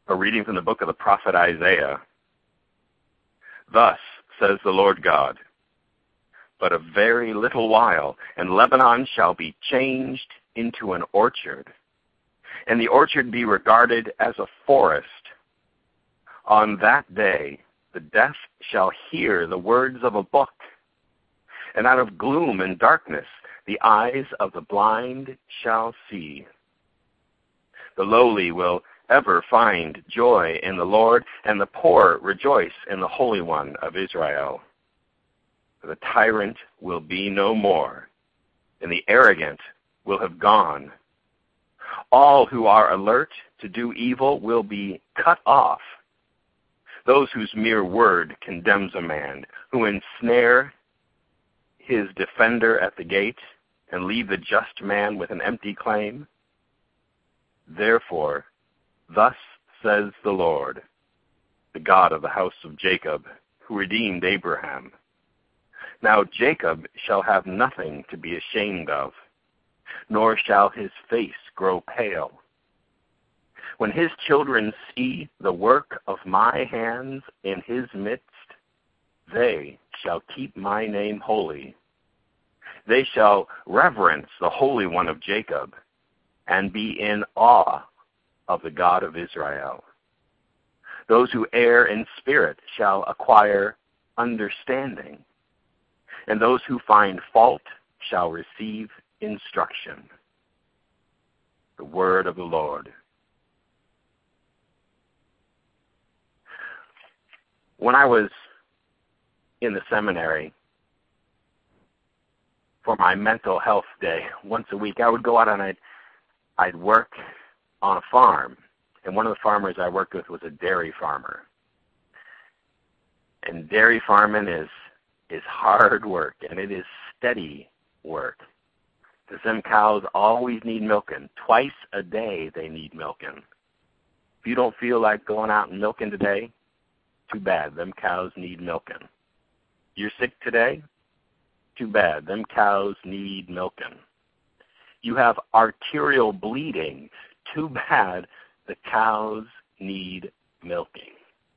A reading from the book of the prophet Isaiah. Thus says the Lord God, but a very little while, and Lebanon shall be changed into an orchard, and the orchard be regarded as a forest. On that day the deaf shall hear the words of a book, and out of gloom and darkness the eyes of the blind shall see. The lowly will ever find joy in the Lord, and the poor rejoice in the Holy One of Israel. The tyrant will be no more, and the arrogant will have gone. All who are alert to do evil will be cut off. Those whose mere word condemns a man, who ensnare his defender at the gate and leave the just man with an empty claim. Therefore, thus says the Lord, the God of the house of Jacob, who redeemed Abraham. Now Jacob shall have nothing to be ashamed of, nor shall his face grow pale. When his children see the work of my hands in his midst, they shall keep my name holy. They shall reverence the Holy One of Jacob and be in awe of the God of Israel. Those who err in spirit shall acquire understanding, and those who find fault shall receive instruction. The word of the Lord. When I was in the seminary, for my mental health day, once a week, I would go out and I'd work on a farm. And one of the farmers I worked with was a dairy farmer. And dairy farming is hard work, and it is steady work. Because them cows always need milking. Twice a day they need milking. If you don't feel like going out and milking today, too bad. Them cows need milking. You're sick today? Too bad. Them cows need milking. You have arterial bleeding. Too bad. The cows need milking.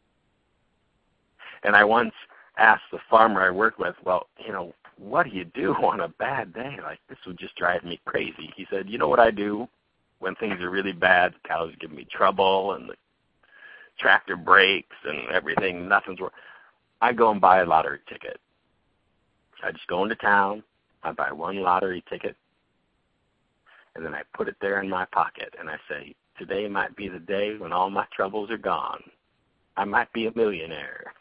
And I once asked the farmer I worked with, well, what do you do on a bad day? Like, this would just drive me crazy. He said, you know what I do when things are really bad? The cows give me trouble and the tractor breaks and everything. Nothing's working. I go and buy a lottery ticket. I just go into town, I buy one lottery ticket, and then I put it there in my pocket, and I say, today might be the day when all my troubles are gone. I might be a millionaire.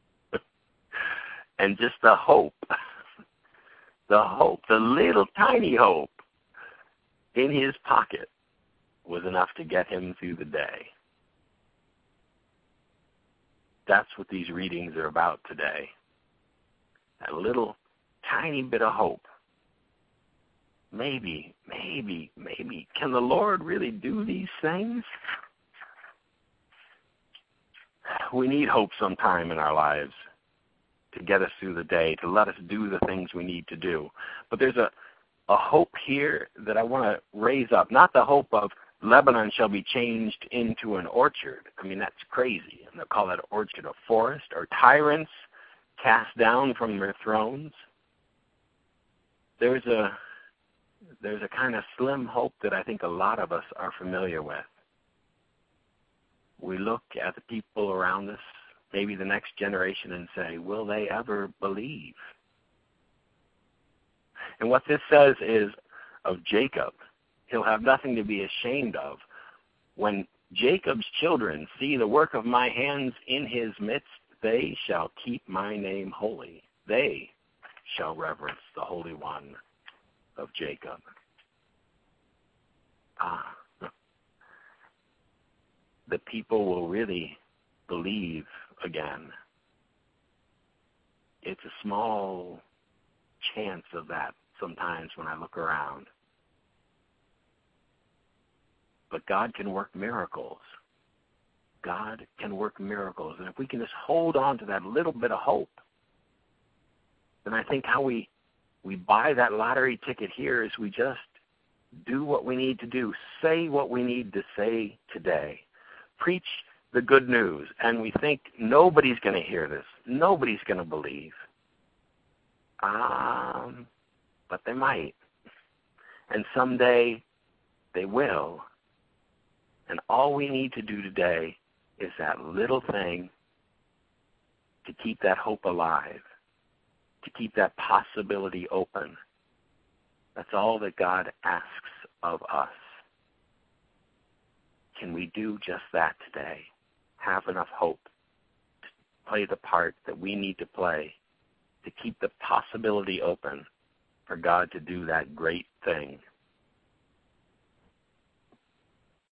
And just the hope, the little tiny hope in his pocket was enough to get him through the day. That's what these readings are about today. That little tiny bit of hope. Maybe, can the Lord really do these things? We need hope sometime in our lives to get us through the day, to let us do the things we need to do. But there's a hope here that I want to raise up. Not the hope of Lebanon shall be changed into an orchard. I mean, that's crazy. And they'll call that orchard a forest, or tyrants cast down from their thrones. There's a kind of slim hope that I think a lot of us are familiar with. We look at the people around us, maybe the next generation, and say, will they ever believe? And what this says is of Jacob, he'll have nothing to be ashamed of. When Jacob's children see the work of my hands in his midst, they shall keep my name holy. They shall reverence the Holy One of Jacob. The people will really believe again. It's a small chance of that sometimes when I look around. But God can work miracles. God can work miracles. And if we can just hold on to that little bit of hope, then I think how we buy that lottery ticket here is we just do what we need to do, say what we need to say today, preach the good news and we think nobody's going to hear this, nobody's going to believe, but they might. And someday they will. And all we need to do today is that little thing to keep that hope alive, to keep that possibility open. That's all that God asks of us. Can we do just that today? Have enough hope to play the part that we need to play to keep the possibility open for God to do that great thing